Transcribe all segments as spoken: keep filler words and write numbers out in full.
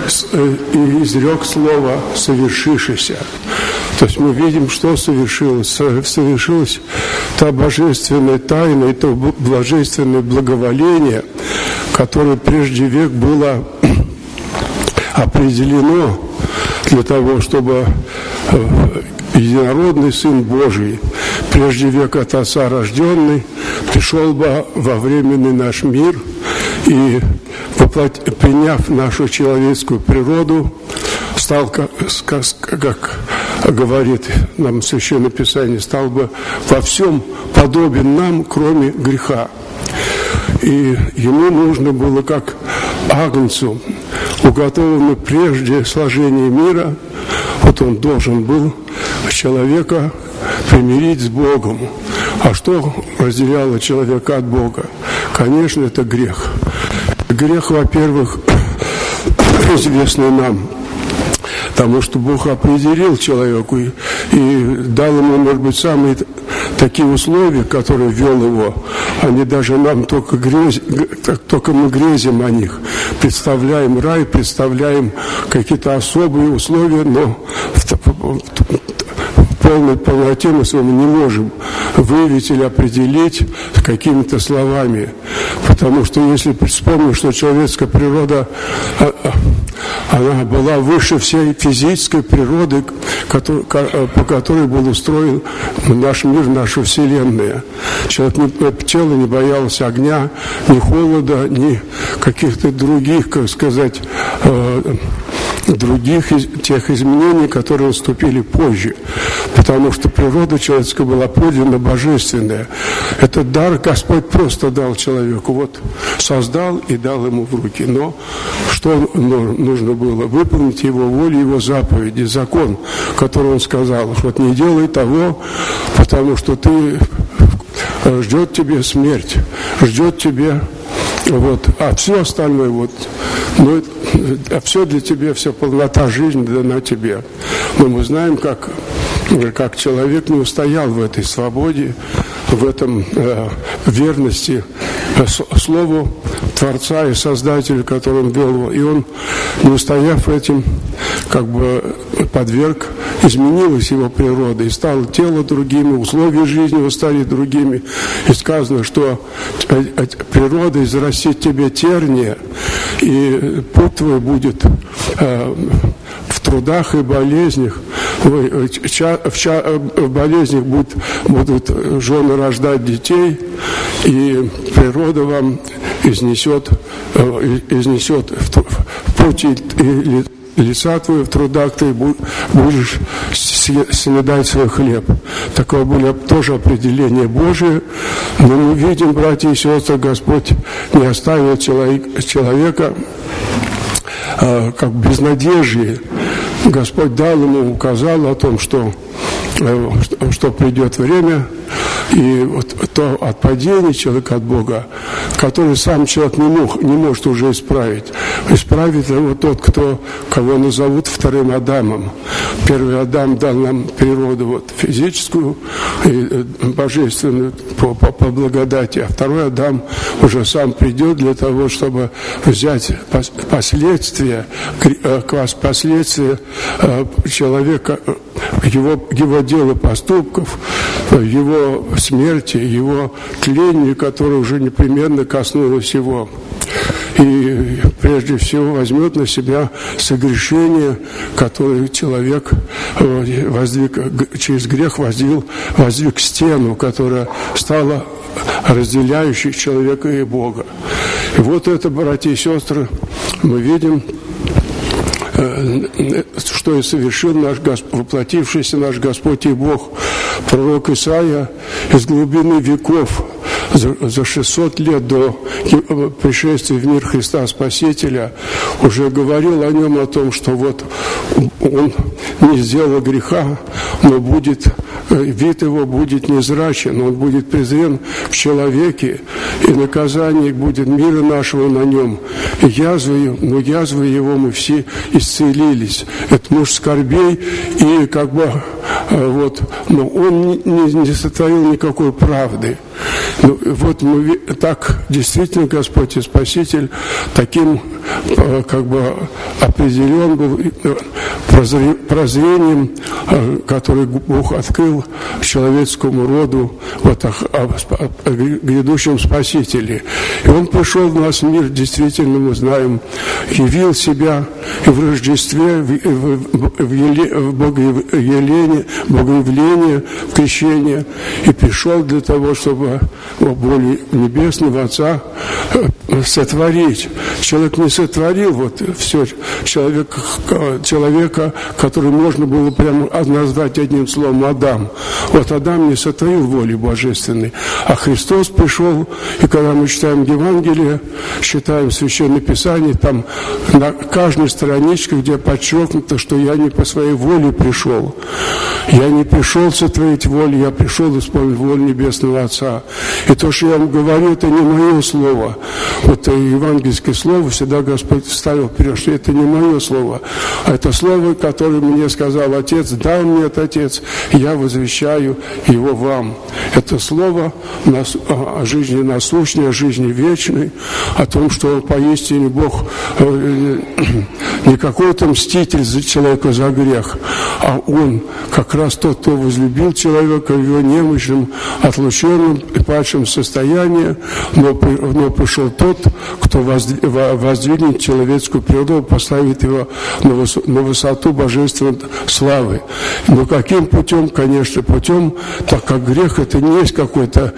и изрек слово «совершившееся». То есть мы видим, что совершилось. Совершилась та божественная тайна и то божественное благоволение, которое прежде век было определено для того, чтобы единородный Сын Божий, прежде век от Отца рожденный, пришел бы во временный наш мир и, приняв нашу человеческую природу, стал, как, как говорит нам Священное Писание, стал бы во всем подобен нам, кроме греха. И ему нужно было, как агнцу, уготованному прежде сложения мира, вот он должен был человека примирить с Богом. А что разделяло человека от Бога? Конечно, это грех. Грех, во-первых, известный нам, потому что Бог определил человеку и, и дал ему, может быть, самые такие условия, которые ввел его. Они даже нам только, грез, только мы грезим о них. Представляем рай, представляем какие-то особые условия, но в, в, в полной полноте мы с вами не можем выявить или определить какими-то словами. Потому что если вспомним, что человеческая природа, она была выше всей физической природы, по которой был устроен наш мир, наша Вселенная. Человек, тело не боялось огня, ни холода, ни каких-то других, как сказать, других тех изменений, которые наступили позже. Потому что природа человеческая была подлинно божественная. Этот дар Господь просто дал человеку. Вот создал и дал ему в руки. Но что нужно было? Выполнить его волю, его заповеди, закон, который он сказал. Вот не делай того, потому что ты ждет тебе смерть, ждет тебе вот, а все остальное вот, ну, а все для тебя, вся полнота жизни дана тебе. Но мы знаем, как, как человек не устоял в этой свободе, в этом э, верности э, слову Творца и Создателя, который он вел его. И он, не устояв этим, как бы подверг, изменилась его природа, и стало тело другими, условия жизни его стали другими. И сказано, что природа израстит тебе терния, и путь твой будет э, в трудах и болезнях. В, ча, в болезнях будут, будут жены рождать детей, и природа вам изнесет, изнесет в путь и лица твои, в трудах ты будешь съедать свой хлеб. Такое было тоже определение Божие. Но мы видим, братья и сестры, Господь не оставил человека как безнадежие. Господь дал ему, указал о том, что, что придет время, и вот то отпадение человека от Бога, которое сам человек не, мог, не может уже исправить. Исправит его тот, кто, кого назовут вторым Адамом. Первый Адам дал нам природу вот, физическую и божественную по, по, по благодати, а второй Адам уже сам придет для того, чтобы взять последствия, последствия человека, его, его дела, поступков, его смерти, его тлению, которое уже непременно коснулось его. И прежде всего возьмет на себя согрешение, которое человек воздвиг, через грех воздвиг, воздвиг стену, которая стала разделяющей человека и Бога. И вот это, братья и сестры, мы видим, что и совершил наш Господь, воплотившийся наш Господь и Бог. Пророк Исаия из глубины веков, за шестьсот лет до пришествия в мир Христа Спасителя, уже говорил о нем, о том, что вот он не сделал греха, но будет, вид его будет незрачен, он будет презрен в человеке, и наказание будет мира нашего на нем. И язвы, но язвы его мы все исцелились. Это муж скорбей, и как бы вот, но он не, не, не сотворил никакой правды. Ну, вот мы так действительно Господь и Спаситель таким как бы определен был прозрением, которое Бог открыл человеческому роду вот о, о, о грядущем Спасителе. И Он пришел в наш мир, действительно, мы знаем, явил себя и в Рождестве, в, в, в, еле, в Богоявлении, Богоявлении, в крещении, и пришел для того, чтобы во воле Небесного Отца сотворить. Человек не сотворил вот все человека, человека, который можно было прямо назвать одним словом Адам. Вот Адам не сотворил воли божественной, а Христос пришел, и когда мы читаем Евангелие, читаем Священное Писание, там на каждой страничке, где подчеркнуто, что я не по своей воле пришел. Я не пришел сотворить волю, я пришел исполнить волю Небесного Отца. И то, что я вам говорю, это не мое слово. Вот евангельское слово всегда Господь вставил вперед, что это не мое слово, а это слово, которое мне сказал Отец, дал мне этот Отец, и я возвещаю его вам. Это слово о жизни насущной, о жизни вечной, о том, что поистине Бог не какой-то мститель за человека за грех, а Он как раз тот, кто возлюбил человека в его немощном, отлученном и падшем состоянии, но, но пришел тот, кто воздвигнет человеческую природу, поставит его на высоту божественной славы. Но каким путем? Конечно, путем, так как грех это не есть какое-то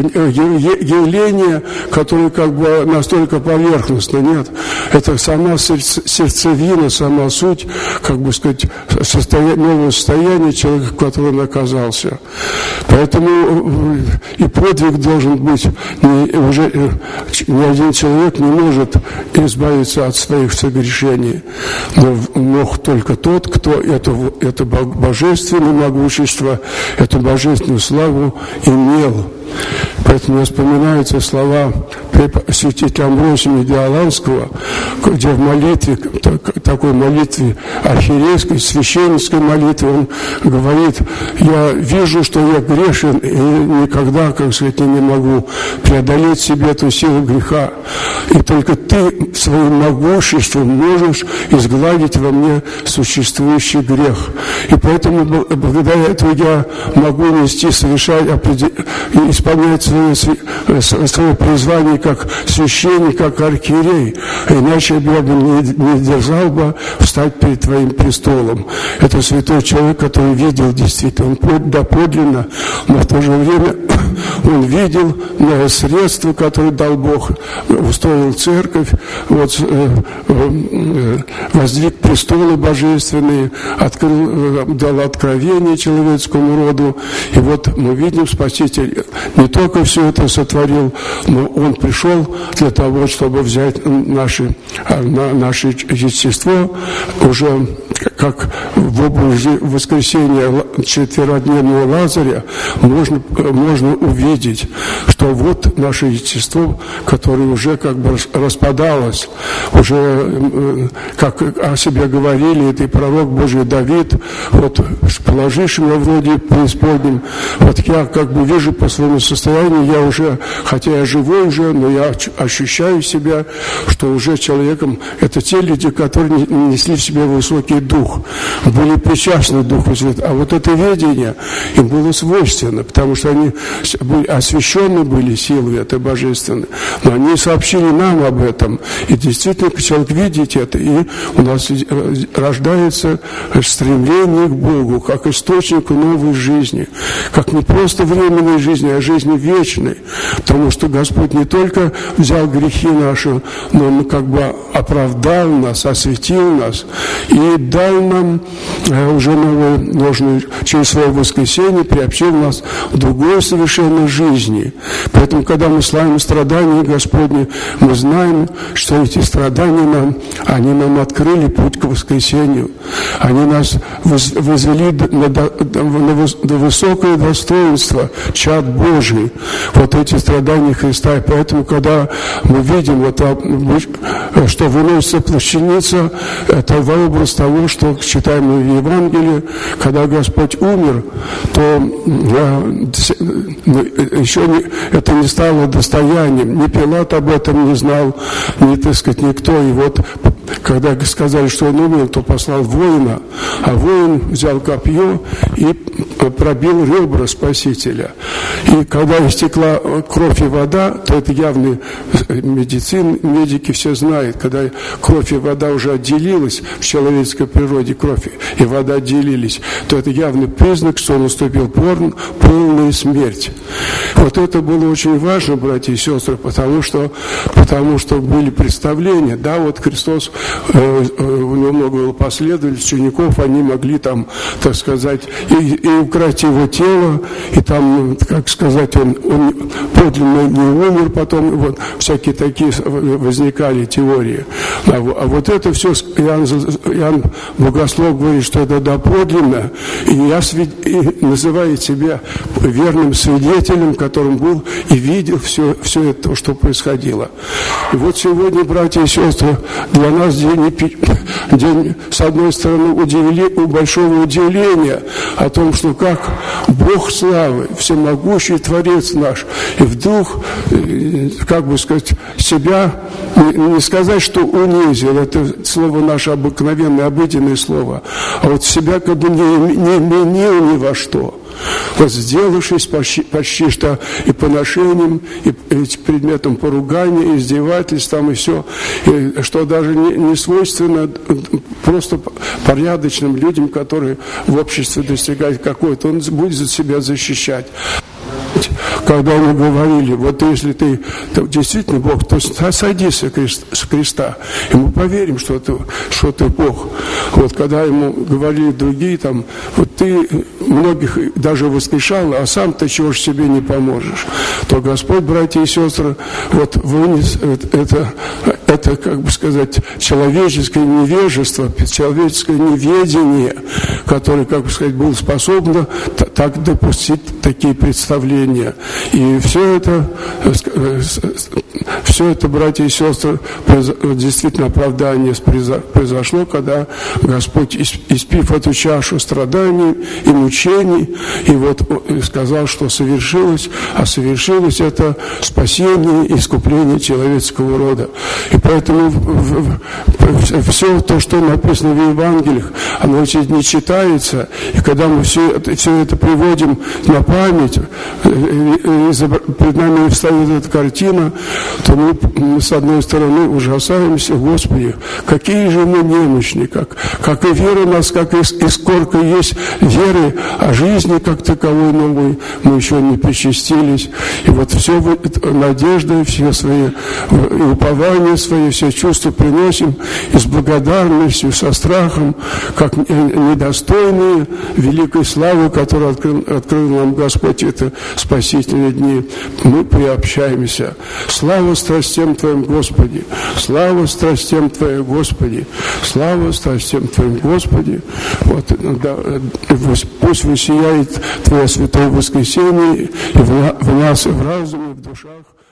явление, которое как бы настолько поверхностно, нет. Это сама сердцевина, сама суть, как бы сказать, состояние, новое состояние человека, в котором он оказался. Поэтому и подвиг должен быть, не, уже ни один человек не может избавиться от своих согрешений, но мог только тот, кто это, это божественное могущество, эту божественную славу имел. Поэтому вспоминаются слова святителя Амвросия Медиаланского, где в молитве, такой молитве архиерейской, священнической молитве, он говорит: я вижу, что я грешен, и никогда, как сказать, не могу преодолеть себе эту силу греха. И только ты своим могуществом можешь изгладить во мне существующий грех. И поэтому благодаря этому я могу нести, совершать, исполнять свое, свое призвание как священник, как архиерей. Иначе я бы не, не держал бы встать перед твоим престолом. Это святой человек, который видел действительно, он доподлинно, но в то же время он видел средства, которые дал Бог, устроил церковь, вот, воздвиг престолы божественные, открыл, дал откровение человеческому роду. И вот мы видим, Спаситель не только все это сотворил, но Он пришел для того, чтобы взять наше, наше естество уже как в образе воскресения четверодневного Лазаря можно, можно увидеть, что вот наше естество, которое уже как бы распадалось, уже, как о себе говорили, это и пророк Божий Давид, вот положишь его вроде преисподним, вот я как бы вижу по своему состоянию, я уже, хотя я живой уже, но я ощущаю себя, что уже человеком, это те люди, которые несли в себе высокий дух, были причастны к Духу Святому. А вот это видение им было свойственно, потому что они были освящены были силой этой божественной, но они сообщили нам об этом. И действительно, человек видит это, и у нас рождается стремление к Богу, как источнику новой жизни, как не просто временной жизни, а жизни вечной. Потому что Господь не только взял грехи наши, но Он как бы оправдал нас, осветил нас и дал нам уже новую, нужную, через свое воскресение приобщил нас к другой совершенной жизни. Поэтому, когда мы славим страдания Господни, мы знаем, что эти страдания нам, они нам открыли путь к воскресению. Они нас возвели на высокое достоинство, чад Божий. Вот эти страдания Христа. И поэтому, когда мы видим, вот, что выносится плащаница, это образ того, что что читаем в Евангелии, когда Господь умер, то еще не, это не стало достоянием. Ни Пилат об этом не знал, ни, так сказать, никто. И вот, когда сказали, что он умер, то послал воина, а воин взял копье и пробил ребра Спасителя. И когда истекла кровь и вода, то это явно медицин, медики все знают, когда кровь и вода уже отделилась в человеческой природе, кровь и вода отделились, то это явный признак, что наступил полная смерть. Вот это было очень важно, братья и сестры, потому что, потому что были представления, да, вот Христос, э, э, у него много было последователей, учеников, они могли там, так сказать, и, и украсть его тело, и там, как сказать, он, он подлинно не умер, потом вот всякие такие возникали теории. А, а вот это все, Иоанн, Иоанн Богослов говорит, что это доподлинно, и я свид... и называю себя верным свидетелем, которым был и видел все, все это, что происходило. И вот сегодня, братья и сестры, для нас день, день с одной стороны, удивле... большого удивления о том, что как Бог славы, всемогущий Творец наш, и вдруг, как бы сказать, себя, не сказать, что унизил, это слово наше обыкновенное, обыденное слово, а вот себя как бы не, не менил ни во что. Вот сделавшись почти, почти что и поношением, и, и предметом поругания, и издевательств, там и все, и, что даже не, не свойственно просто порядочным людям, которые в обществе достигают какой-то, он будет за себя защищать. Когда ему говорили, вот если ты, ты действительно Бог, то сойдись с креста, и мы поверим, что ты, что ты Бог. Вот когда ему говорили другие, там, вот ты многих даже воскрешал, а сам ты чего ж себе не поможешь, то Господь, братья и сестры, вот вынес это, это, как бы сказать, человеческое невежество, человеческое неведение, которое, как бы сказать, было способно так допустить такие представления. И все это, все это, братья и сестры, действительно оправдание произошло, когда Господь, испив эту чашу страданий и мучений, и вот сказал, что совершилось, а совершилось это спасение и искупление человеческого рода. И поэтому все то, что написано в Евангелиях, оно не читается, и когда мы все это, все это приводим на память, перед нами встает эта картина, то мы, с одной стороны, ужасаемся, Господи, какие же мы немощные, как, как и вера у нас, как и, и сколько есть веры, а жизни как таковой новой мы еще не причастились. И вот все надежды, все свои упования свои, все чувства приносим и с благодарностью, со страхом, как недостойные великой славы, которую открыл, открыл нам Господь, это спасительные дни, мы приобщаемся. Слава страстям Твоим, Господи! Слава страстям Твоим, Господи! Слава страстям Твоим, Господи! Вот, да, пусть воссияет Твое святое воскресенье и в, в нас, и в разуме, и в душах.